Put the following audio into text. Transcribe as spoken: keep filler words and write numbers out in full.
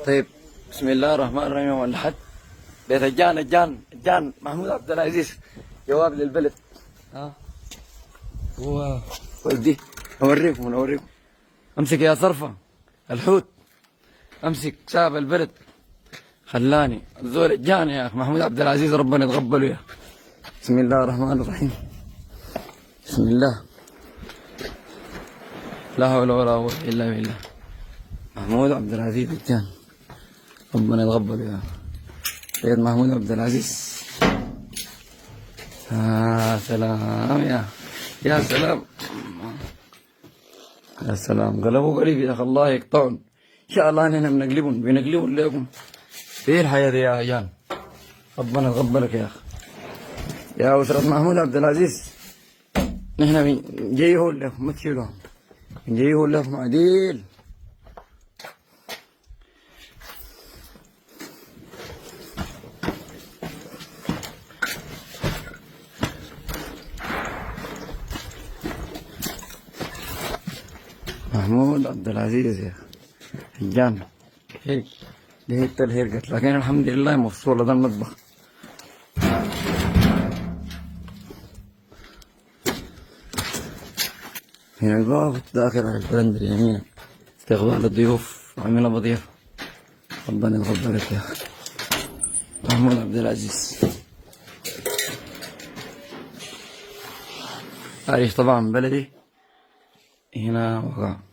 طيب، بسم الله الرحمن الرحيم. ولا حد بيت الجان الجان الجان محمود عبد العزيز جواب للبلد. ها هو ودي اوريكم انا اوريكم. امسك يا صرفه الحوت، امسك ساب البلد خلاني الزول الجان يا اخ محمود عبد العزيز، ربنا يتقبله يا. بسم الله الرحمن الرحيم. بسم الله، لا حول ولا قوة الا بالله. محمود عبد العزيز الجان، ربنا يتقبله يا سيد محمود عبد العزيز. آه سلام يا يا سلام يا سلام. قلبوا قريب يا اخي، الله يقطعهم ان شاء الله. نحن بنقلبهم بنقلبهم لكم في الحياة دي يا جان، ربنا يتقبلك يا اخي يا أسرة محمود عبد العزيز. نحن جايهون لكم، ما تشيلوهم، جايهون لكم عديل. محمود عبد العزيز يا اخي الجامع هيك، دي هيك الهرقت، لكن الحمد لله مفصولة. ده المطبخ. هنا الباب داخل على البلندر يمينك، استقبال الضيوف وعمل بضيف. ربنا يتقبلك يا اخي محمود عبد العزيز. عايش طبعا بلدي هنا وقع